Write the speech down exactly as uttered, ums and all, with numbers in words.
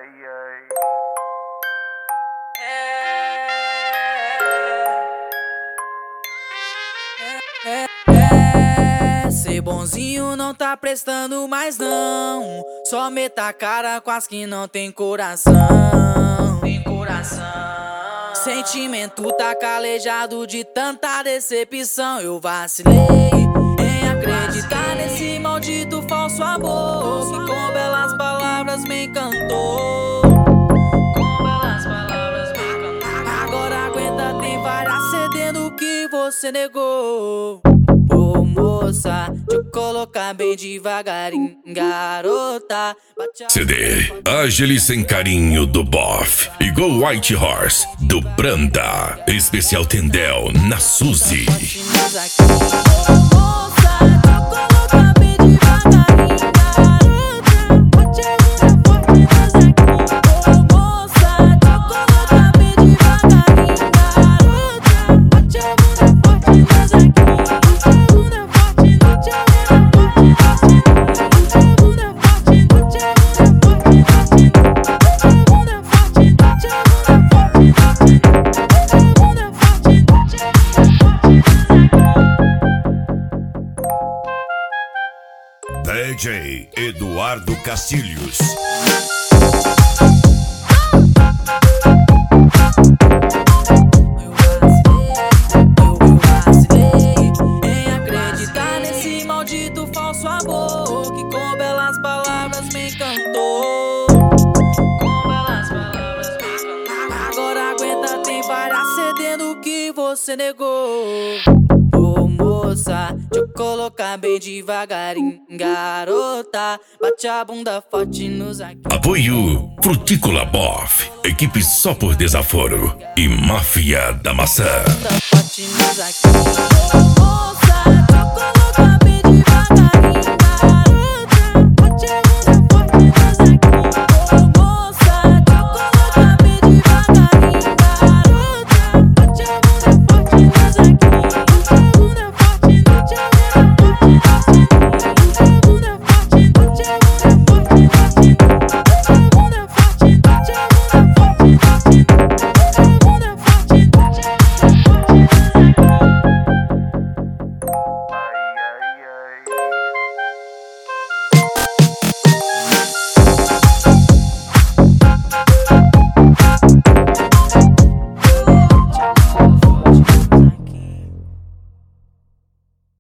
Ai, ai. É, é, é, ser bonzinho não tá prestando mais não. Só meta a cara com as que não tem coração. Tem coração. Sentimento tá calejado de tanta decepção. Eu vacilei em acreditar nesse maldito falso amor que com belas palavras me encantou. Com belas palavras me encantou. Agora aguenta, tem várias cedendo que você negou. Ô moça, deixa eu colocar bem devagarinho, garota. C D Ágil Sem Carinho do Boff e Go White Horse do Branda. Especial Tendel na Suzy. D J Eduardo Castilhos. Maldito falso amor que com belas palavras me encantou. Com belas palavras me encantou. Agora aguenta, tem várias cedendo que você negou. Ô moça, deixa eu colocar bem devagarinho, garota. Bate a bunda forte nos aqui. Apoio Frutícola Boff, equipe só por desaforo e Máfia da Maçã. Bunda forte nos aqui.